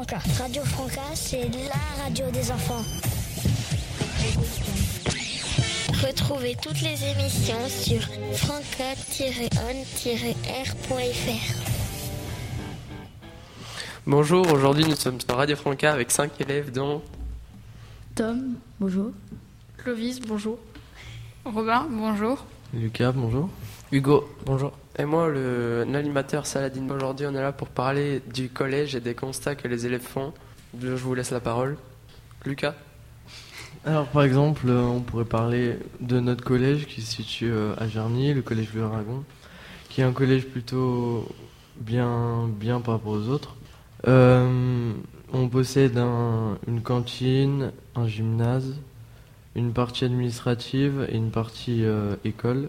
Franca. Radio Franca, c'est la radio des enfants. Retrouvez toutes les émissions sur franca-on-r.fr. Bonjour, aujourd'hui nous sommes sur Radio Franca avec 5 élèves dont Tom, bonjour. Clovis, bonjour. Robin, bonjour. Lucas, bonjour. Hugo, bonjour. Et moi, l'animateur Saladin. Aujourd'hui, on est là pour parler du collège et des constats que les élèves font. Je vous laisse la parole. Lucas. Alors par exemple, on pourrait parler de notre collège qui se situe à Jarny, le collège Bleu Aragon, qui est un collège plutôt bien par rapport aux autres. On possède une cantine, un gymnase, une partie administrative et une partie école.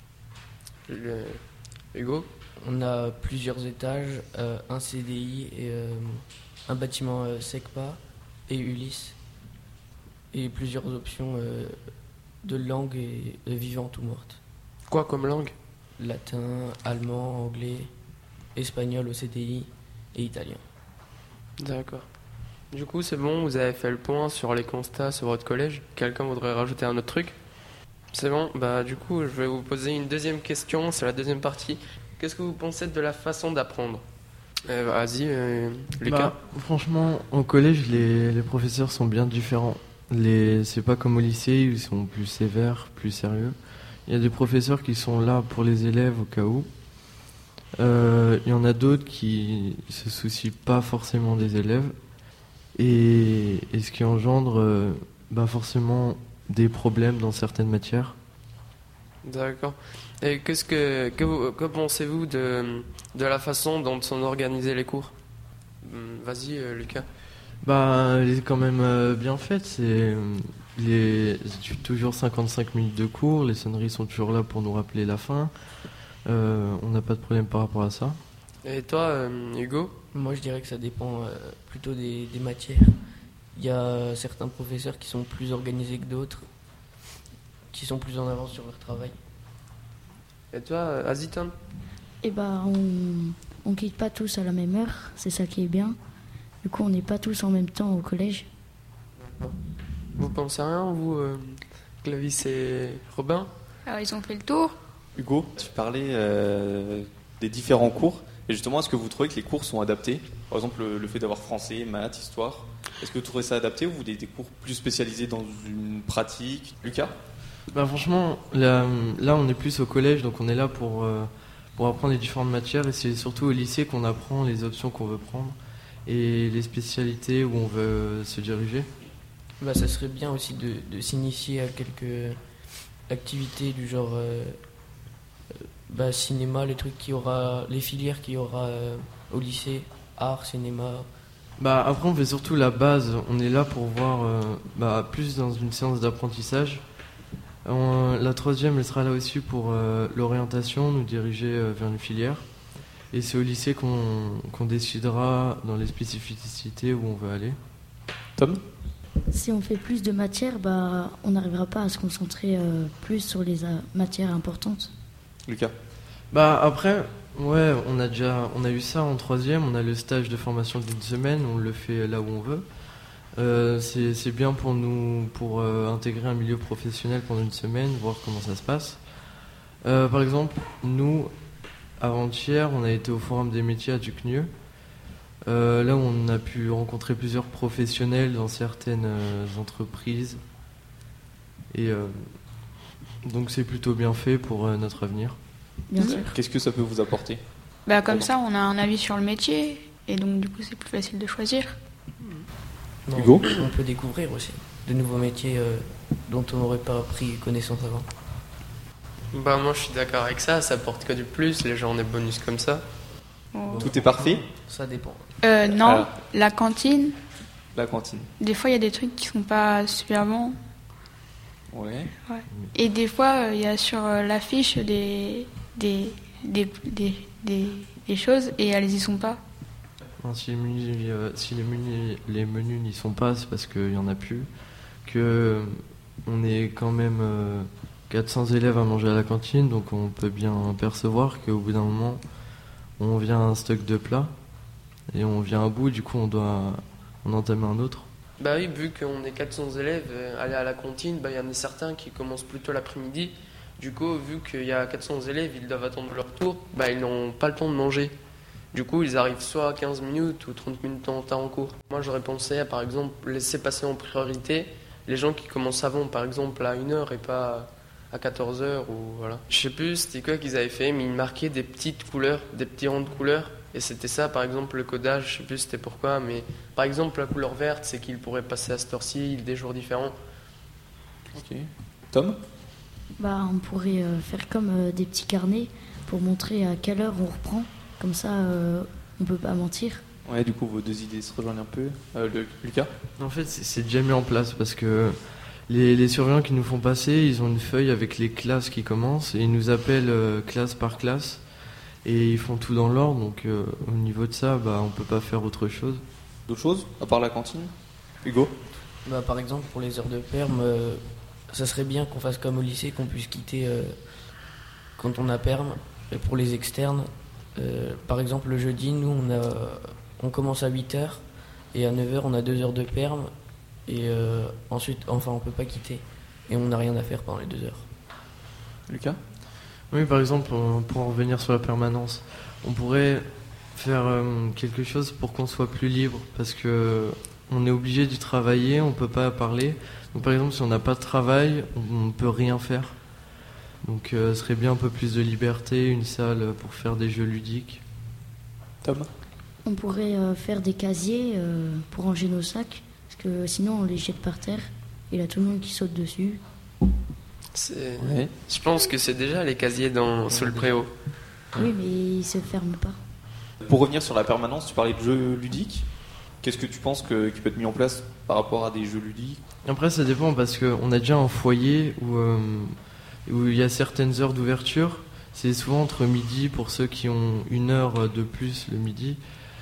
Hugo. On a plusieurs étages, un CDI et un bâtiment SECPA et Ulysse. Et plusieurs options de langue et vivantes ou mortes. Quoi comme langue? Latin, allemand, anglais, espagnol au CDI et italien. D'accord. Du coup, c'est bon, vous avez fait le point sur les constats sur votre collège. Quelqu'un voudrait rajouter un autre truc? C'est bon, du coup, je vais vous poser une deuxième question, c'est la deuxième partie. Qu'est-ce que vous pensez de la façon d'apprendre? Vas-y, Lucas. Franchement, au collège, les professeurs sont bien différents. C'est pas comme au lycée, ils sont plus sévères, plus sérieux. Il y a des professeurs qui sont là pour les élèves au cas où. Il y en a d'autres qui se soucient pas forcément des élèves. Et ce qui engendre forcément des problèmes dans certaines matières. D'accord. Et que pensez-vous de la façon dont sont organisés les cours? Vas-y, Lucas. Elle est quand même bien faite. C'est toujours 55 minutes de cours. Les sonneries sont toujours là pour nous rappeler la fin. On n'a pas de problème par rapport à ça. Et toi, Hugo? Moi, je dirais que ça dépend plutôt des matières. Il y a certains professeurs qui sont plus organisés que d'autres, qui sont plus en avance sur leur travail. Et toi, Aziton? On quitte pas tous à la même heure, c'est ça qui est bien. Du coup, on n'est pas tous en même temps au collège. Vous pensez à rien, vous, Clovis et Robin? Alors, ils ont fait le tour. Hugo, tu parlais des différents cours. Et justement, est-ce que vous trouvez que les cours sont adaptés? Par exemple, le fait d'avoir français, maths, histoire. Est-ce que vous trouvez ça adapté ou vous avez des cours plus spécialisés dans une pratique? Lucas? Franchement, là, on est plus au collège, donc on est là pour apprendre les différentes matières. Et c'est surtout au lycée qu'on apprend les options qu'on veut prendre et les spécialités où on veut se diriger. Ça serait bien aussi de s'initier à quelques activités du genre cinéma, les filières qu'il y aura au lycée, art, cinéma. Après, on fait surtout la base. On est là pour voir plus dans une séance d'apprentissage. La troisième, elle sera là aussi pour l'orientation, nous diriger vers une filière. Et c'est au lycée qu'on décidera dans les spécificités où on veut aller. Tom? Si on fait plus de matières, on n'arrivera pas à se concentrer plus sur les matières importantes. Lucas? Après, ouais, on a eu ça en troisième. On a le stage de formation d'une semaine. On le fait là où on veut. C'est bien pour nous, pour intégrer un milieu professionnel pendant une semaine, voir comment ça se passe. Par exemple, nous, avant-hier, on a été au Forum des métiers à Ducnieux. Là où on a pu rencontrer plusieurs professionnels dans certaines entreprises. Et donc c'est plutôt bien fait pour notre avenir. Bien sûr. Qu'est-ce que ça peut vous apporter? Comme ça, on a un avis sur le métier. Et donc, du coup, c'est plus facile de choisir. Non, Hugo? On peut découvrir aussi de nouveaux métiers dont on n'aurait pas pris connaissance avant. Moi, je suis d'accord avec ça. Ça apporte que du plus. Les gens ont des bonus comme ça. Oh. Tout est parfait? Ça dépend. Non, Alors. la cantine. La cantine. Des fois, il y a des trucs qui sont pas super bons. Ouais. Et des fois, il y a sur l'affiche des choses et elles y sont pas. Si les menus n'y sont pas, c'est parce qu'il n'y en a plus. Que on est quand même 400 élèves à manger à la cantine, donc on peut bien percevoir qu'au bout d'un moment, on vient à un stock de plats et on vient à bout. Du coup, on doit en entamer un autre. Bah oui, vu qu'on est 400 élèves, aller à la cantine, bah il y en a certains qui commencent plutôt l'après-midi. Du coup, vu qu'il y a 400 élèves, ils doivent attendre leur tour, bah ils n'ont pas le temps de manger. Du coup, ils arrivent soit à 15 minutes ou 30 minutes en retard en cours. Moi, j'aurais pensé à, par exemple, laisser passer en priorité les gens qui commencent avant, par exemple, à 1h et pas à 14h ou voilà. Je sais plus c'était quoi qu'ils avaient fait, mais ils marquaient des petites couleurs, des petits rangs de couleurs. Et c'était ça, par exemple, le codage, je sais plus c'était pourquoi, mais par exemple, la couleur verte, c'est qu'ils pourraient passer à cette heure-ci, des jours différents. Ok. Tom? Bah, on pourrait faire comme des petits carnets pour montrer à quelle heure on reprend. Comme ça, on peut pas mentir. Ouais, du coup, vos deux idées se rejoignent un peu. Lucas? En fait, c'est déjà mis en place parce que les surveillants qui nous font passer, ils ont une feuille avec les classes qui commencent et ils nous appellent classe par classe et ils font tout dans l'ordre. Donc, au niveau de ça, bah, on peut pas faire autre chose. D'autres choses, à part la cantine? Hugo? Bah, par exemple, pour les heures de perm, ça serait bien qu'on fasse comme au lycée, qu'on puisse quitter quand on a perm. Et pour les externes, par exemple, le jeudi, nous, on commence à 8h et à 9h, on a 2 heures de perm. Et ensuite, on peut pas quitter. Et on n'a rien à faire pendant les 2 heures. Lucas? Oui, par exemple, pour en revenir sur la permanence, on pourrait faire quelque chose pour qu'on soit plus libre parce que on est obligé d'y travailler, on peut pas parler. Donc, par exemple, si on n'a pas de travail, on ne peut rien faire. Donc, ce serait bien un peu plus de liberté, une salle pour faire des jeux ludiques. Tom? On pourrait faire des casiers pour ranger nos sacs, parce que sinon on les jette par terre et là tout le monde qui saute dessus. Ouais. Je pense que c'est déjà les casiers sous le préau. Oui, mais ils se ferment pas. Pour revenir sur la permanence, tu parlais de jeux ludiques. Qu'est-ce que tu penses qui peut être mis en place par rapport à des jeux ludiques? Après, ça dépend parce qu'on a déjà un foyer où il y a certaines heures d'ouverture. C'est souvent entre midi pour ceux qui ont 1 heure de plus le midi.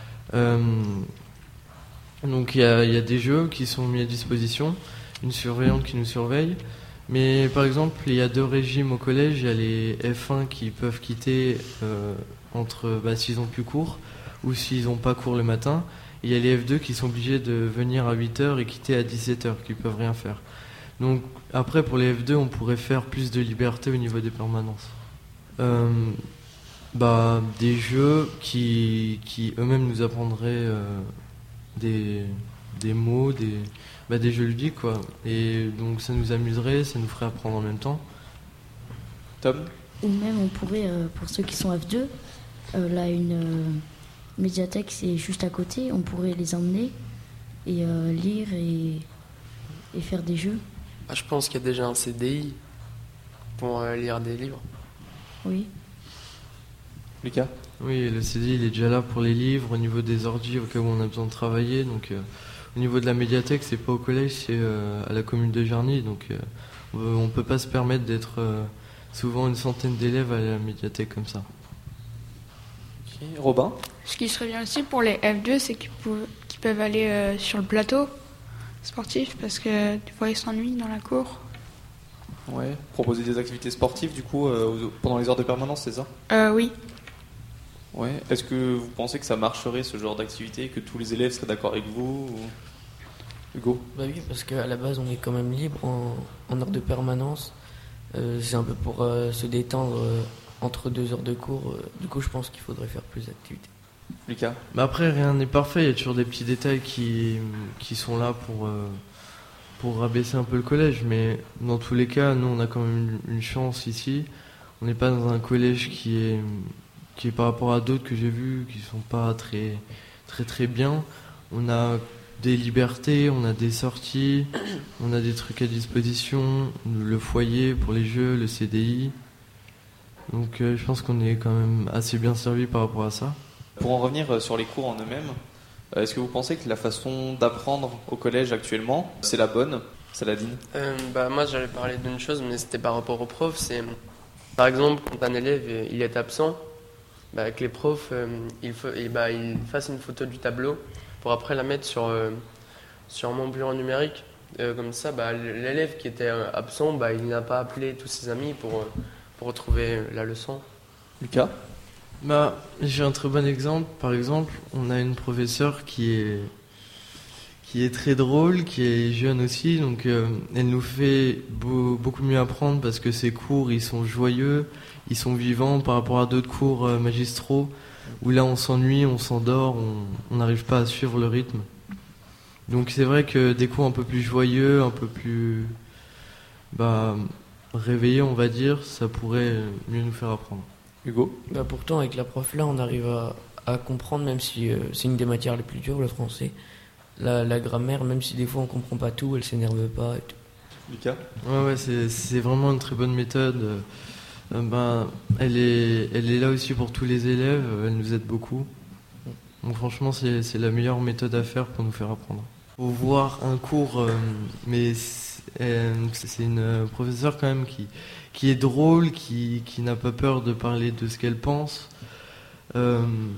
Donc il y a des jeux qui sont mis à disposition, une surveillante qui nous surveille. Mais par exemple, il y a 2 régimes au collège. Il y a les F1 qui peuvent quitter s'ils ont plus cours ou s'ils n'ont pas cours le matin. Et il y a les F2 qui sont obligés de venir à 8h et quitter à 17h, qui peuvent rien faire. Donc après, pour les F2, on pourrait faire plus de liberté au niveau des permanences. Des jeux qui eux-mêmes nous apprendraient des mots, des jeux ludiques, quoi. Et donc ça nous amuserait, ça nous ferait apprendre en même temps. Tom? Ou même on pourrait, pour ceux qui sont F2, là une médiathèque c'est juste à côté, on pourrait les emmener et lire et faire des jeux. Ah, je pense qu'il y a déjà un CDI pour lire des livres. Oui. Lucas? Oui, le CD il est déjà là pour les livres, au niveau des ordi au cas où on a besoin de travailler. Donc au niveau de la médiathèque, c'est pas au collège, c'est à la commune de Jarny. Donc on peut pas se permettre d'être souvent une centaine d'élèves à la médiathèque comme ça. Ok. Robin? Ce qui serait bien aussi pour les F2, c'est qu'ils peuvent aller sur le plateau sportif parce que des fois ils s'ennuient dans la cour. Ouais. Proposer des activités sportives du coup pendant les heures de permanence, c'est ça? Oui. Ouais. Est-ce que vous pensez que ça marcherait ce genre d'activité, que tous les élèves seraient d'accord avec vous ou... Hugo? Bah oui, parce qu'à la base, on est quand même libre en heure de permanence. C'est un peu pour se détendre entre 2 heures de cours. Du coup, je pense qu'il faudrait faire plus d'activités. Lucas? Mais après, rien n'est parfait, il y a toujours des petits détails qui sont là pour rabaisser un peu le collège. Mais dans tous les cas, nous, on a quand même une chance ici. On n'est pas dans un collège qui est par rapport à d'autres que j'ai vus, qui sont pas très, très, très bien. On a des libertés, on a des sorties, on a des trucs à disposition, le foyer pour les jeux, le CDI. Donc je pense qu'on est quand même assez bien servi par rapport à ça. Pour en revenir sur les cours en eux-mêmes, est-ce que vous pensez que la façon d'apprendre au collège actuellement, c'est la bonne? Saladine? Moi j'allais parler d'une chose, mais c'était par rapport aux profs. C'est par exemple quand un élève il est absent, que les profs ils fassent une photo du tableau pour après la mettre sur mon bureau numérique. Comme ça, l'élève qui était absent, il n'a pas appelé tous ses amis pour retrouver la leçon. Lucas? J'ai un très bon exemple. Par exemple, on a une professeure qui qui est très drôle, qui est jeune aussi, donc elle nous fait beaucoup mieux apprendre parce que ses cours ils sont joyeux, ils sont vivants par rapport à d'autres cours magistraux où là on s'ennuie, on s'endort, on n'arrive pas à suivre le rythme. Donc c'est vrai que des cours un peu plus joyeux, un peu plus réveillés on va dire, ça pourrait mieux nous faire apprendre. Hugo? Pourtant avec la prof là on arrive à comprendre, même si c'est une des matières les plus dures, le français. La grammaire, même si des fois on comprend pas tout, elle s'énerve pas et tout. Lucas? Ouais, c'est vraiment une très bonne méthode. Elle est là aussi pour tous les élèves, elle nous aide beaucoup. Donc franchement, c'est la meilleure méthode à faire pour nous faire apprendre. Faut voir un cours, mais c'est une professeure quand même qui est drôle, qui n'a pas peur de parler de ce qu'elle pense. Je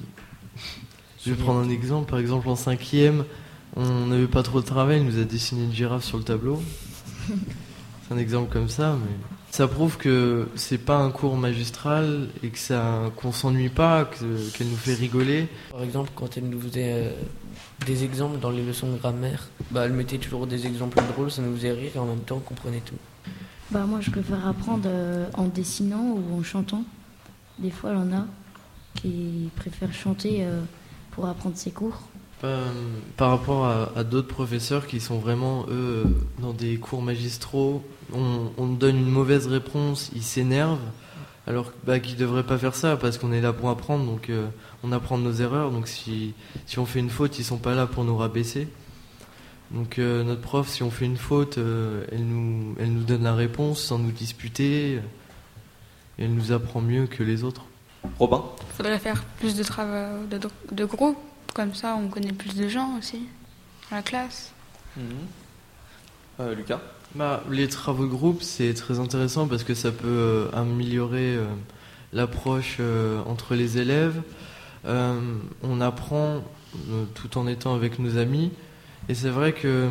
vais prendre un exemple. Par exemple, en 5e, on n'avait pas trop de travail, elle nous a dessiné une girafe sur le tableau. C'est un exemple comme ça, mais ça prouve que c'est pas un cours magistral et qu'on s'ennuie pas, qu'elle nous fait rigoler. Par exemple, quand elle nous faisait des exemples dans les leçons de grammaire, elle mettait toujours des exemples drôles, ça nous faisait rire et en même temps on comprenait tout. Moi je préfère apprendre en dessinant ou en chantant. Des fois il y en a qui préfèrent chanter pour apprendre ses cours. Par rapport à d'autres professeurs qui sont vraiment, eux, dans des cours magistraux, on donne une mauvaise réponse, ils s'énervent, alors qu'ils ne devraient pas faire ça, parce qu'on est là pour apprendre, donc on apprend de nos erreurs, donc si on fait une faute, ils ne sont pas là pour nous rabaisser. Donc notre prof, si on fait une faute, elle nous donne la réponse sans nous disputer, et elle nous apprend mieux que les autres. Robin? Il faudrait faire plus de travail de groupe. Comme ça, on connaît plus de gens aussi dans la classe. Lucas? Les travaux de groupe, c'est très intéressant parce que ça peut améliorer l'approche entre les élèves. On apprend tout en étant avec nos amis. Et c'est vrai que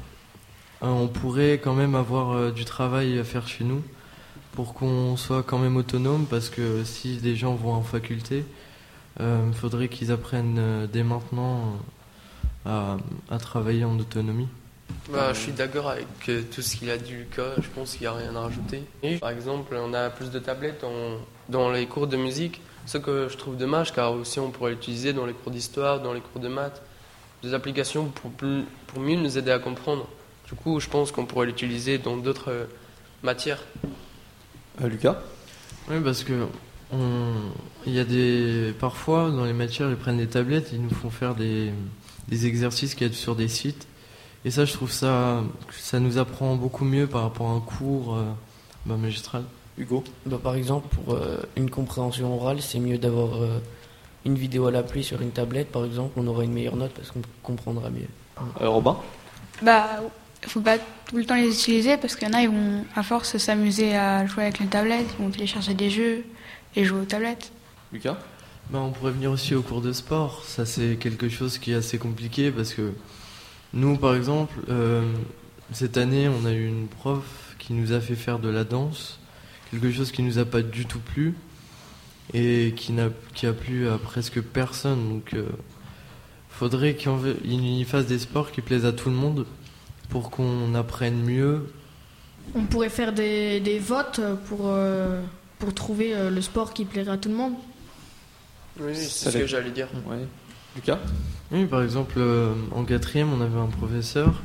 on pourrait quand même avoir du travail à faire chez nous pour qu'on soit quand même autonome, parce que si des gens vont en faculté, il faudrait qu'ils apprennent dès maintenant à travailler en autonomie. Je suis d'accord avec tout ce qu'il a dit Lucas, je pense qu'il n'y a rien à rajouter. Par exemple, on a plus de tablettes dans les cours de musique, ce que je trouve dommage, car aussi on pourrait l'utiliser dans les cours d'histoire, dans les cours de maths, des applications pour mieux nous aider à comprendre. Du coup, je pense qu'on pourrait l'utiliser dans d'autres matières. Lucas? Oui, parce que il y a parfois dans les matières ils prennent des tablettes, ils nous font faire des exercices qu'il y a sur des sites, et ça je trouve ça nous apprend beaucoup mieux par rapport à un cours magistral. Hugo? Par exemple, pour une compréhension orale, c'est mieux d'avoir une vidéo à l'appui sur une tablette, par exemple, on aura une meilleure note parce qu'on comprendra mieux. Robin? Faut pas tout le temps les utiliser, parce qu'il y en a, ils vont à force s'amuser à jouer avec les tablettes, ils vont télécharger des jeux et jouer aux tablettes. Lucas? On pourrait venir aussi au cours de sport. Ça, c'est quelque chose qui est assez compliqué parce que nous, par exemple, cette année, on a eu une prof qui nous a fait faire de la danse, quelque chose qui nous a pas du tout plu et qui a plu à presque personne. Donc, faudrait qu'il fasse des sports qui plaisent à tout le monde pour qu'on apprenne mieux. On pourrait faire des votes pour trouver le sport qui plairait à tout le monde. Oui, c'est ce que j'allais dire. Ouais. Lucas? Oui, par exemple, en 4e, on avait un professeur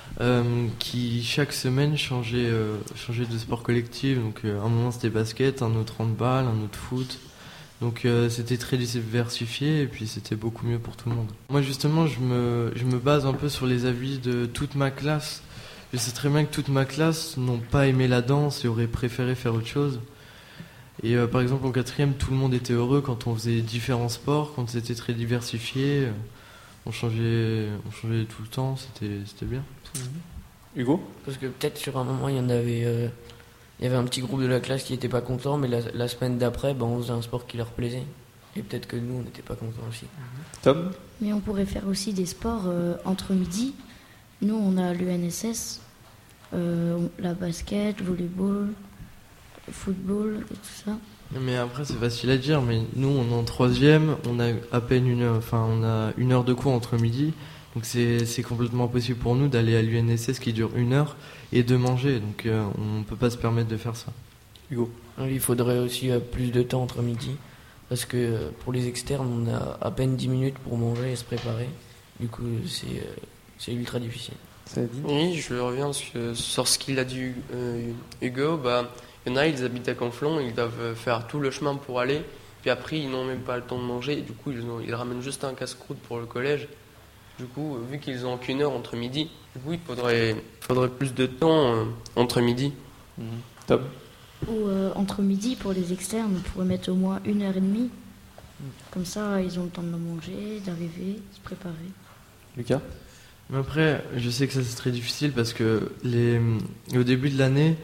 qui, chaque semaine, changeait de sport collectif. Donc, un moment, c'était basket, un autre handball, un autre foot. Donc, c'était très diversifié et puis c'était beaucoup mieux pour tout le monde. Moi, justement, je me base un peu sur les avis de toute ma classe. Je sais très bien que toute ma classe n'ont pas aimé la danse et auraient préféré faire autre chose. Et par exemple, en 4e, tout le monde était heureux quand on faisait différents sports, quand c'était très diversifié. On changeait tout le temps, c'était bien. Hugo? Parce que peut-être sur un moment, il y avait un petit groupe de la classe qui n'était pas content, mais la semaine d'après, on faisait un sport qui leur plaisait. Et peut-être que nous, on n'était pas contents aussi. Tom? Mais on pourrait faire aussi des sports entre midi. Nous, on a l'UNSS, la basket, volleyball, football et tout ça. Mais après, c'est facile à dire, mais nous, on est en 3e, on a à peine on a 1 heure de cours entre midi. Donc c'est complètement impossible pour nous d'aller à l'UNSS qui dure 1 heure et de manger. Donc on ne peut pas se permettre de faire ça. Hugo. Il faudrait aussi plus de temps entre midi, parce que pour les externes, on a à peine 10 minutes pour manger et se préparer. Du coup, c'est ultra difficile. Oui, je reviens sur ce qu'il a dit Hugo. Il y en a, ils habitent à Conflans, ils doivent faire tout le chemin pour aller, puis après ils n'ont même pas le temps de manger, et du coup ils ramènent juste un casse-croûte pour le collège. Du coup, vu qu'ils ont qu'1 heure entre midi, du coup il faudrait plus de temps entre midi. Top. Ou entre midi, pour les externes, on pourrait mettre au moins 1h30. Comme ça, ils ont le temps de manger, d'arriver, de se préparer. Lucas. Mais après, je sais que ça c'est très difficile parce que au début de l'année,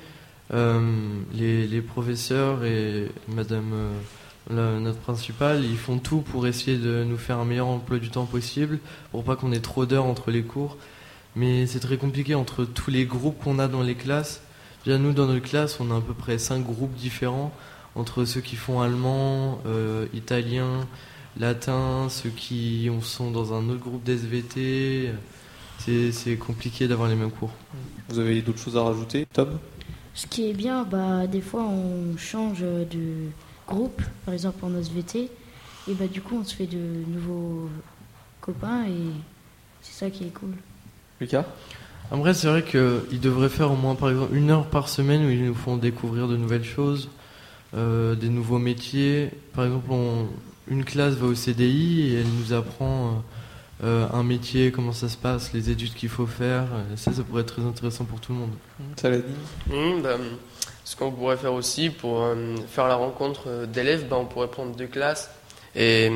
les professeurs et madame notre principale, ils font tout pour essayer de nous faire un meilleur emploi du temps possible, pour pas qu'on ait trop d'heures entre les cours. Mais c'est très compliqué entre tous les groupes qu'on a dans les classes. Déjà, nous, dans notre classe, on a à peu près 5 groupes différents, entre ceux qui font allemand, italien, latin, ceux qui sont dans un autre groupe d'SVT. C'est compliqué d'avoir les mêmes cours. Vous avez d'autres choses à rajouter, Tom? Ce qui est bien, des fois on change de groupe, par exemple en SVT, et du coup on se fait de nouveaux copains et c'est ça qui est cool. Lucas? Après, c'est vrai qu'ils devraient faire au moins par exemple 1 heure par semaine où ils nous font découvrir de nouvelles choses, des nouveaux métiers. Par exemple, une classe va au CDI et elle nous apprend un métier, comment ça se passe, les études qu'il faut faire. Ça pourrait être très intéressant pour tout le monde. Saladin. Ce qu'on pourrait faire aussi pour faire la rencontre d'élèves, on pourrait prendre 2 classes et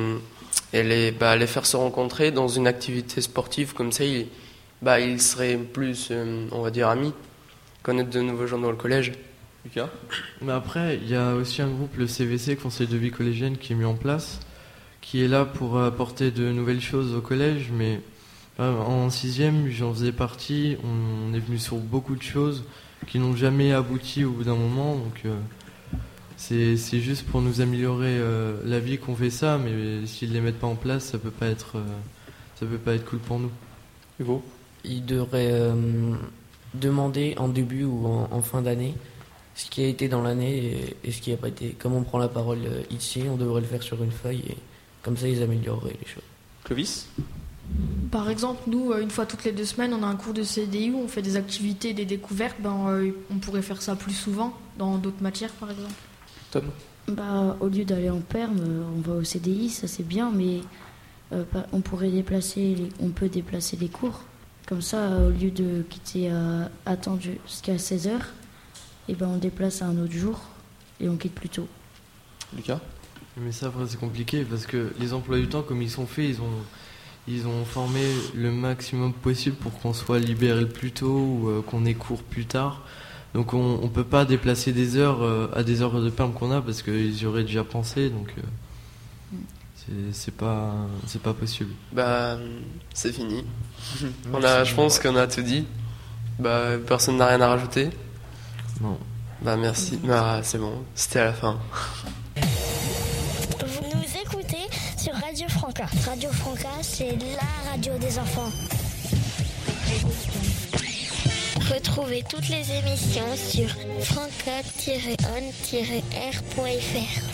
les faire se rencontrer dans une activité sportive. Comme ça, ils seraient plus, on va dire, amis, connaître de nouveaux gens dans le collège. Lucas? Mais après, il y a aussi un groupe, le CVC, Conseil de vie collégienne, qui est mis en place, qui est là pour apporter de nouvelles choses au collège. Mais en 6e, j'en faisais partie, on est venu sur beaucoup de choses qui n'ont jamais abouti au bout d'un moment. Donc c'est juste pour nous améliorer la vie qu'on fait ça, mais s'ils ne les mettent pas en place, ça peut pas être cool pour nous. Hugo? Ils devraient demander en début ou en fin d'année ce qui a été dans l'année et ce qui n'a pas été. Comme on prend la parole ici, on devrait le faire sur une feuille et comme ça ils amélioreraient les choses. Clovis? Par exemple, nous, une fois toutes les 2 semaines, on a un cours de CDI où on fait des activités, des découvertes. On pourrait faire ça plus souvent dans d'autres matières, par exemple. Tom? Au lieu d'aller en perm, on va au CDI, ça c'est bien, mais on peut déplacer les cours. Comme ça, au lieu de quitter attendre jusqu'à 16h, on déplace à un autre jour et on quitte plus tôt. Lucas? Mais ça, après, c'est compliqué parce que les emplois du temps, comme ils sont faits, ils ont formé le maximum possible pour qu'on soit libéré le plus tôt ou qu'on ait cours plus tard. Donc on ne peut pas déplacer des heures à des heures de perm qu'on a parce qu'ils y auraient déjà pensé. Donc c'est pas possible. C'est fini. Je pense qu'on a tout dit. Personne n'a rien à rajouter. Non. Merci. C'est bon. C'était à la fin. Vous nous écoutez sur Radio Franca. Radio Franca, c'est la radio des enfants. Retrouvez toutes les émissions sur franca-on-r.fr.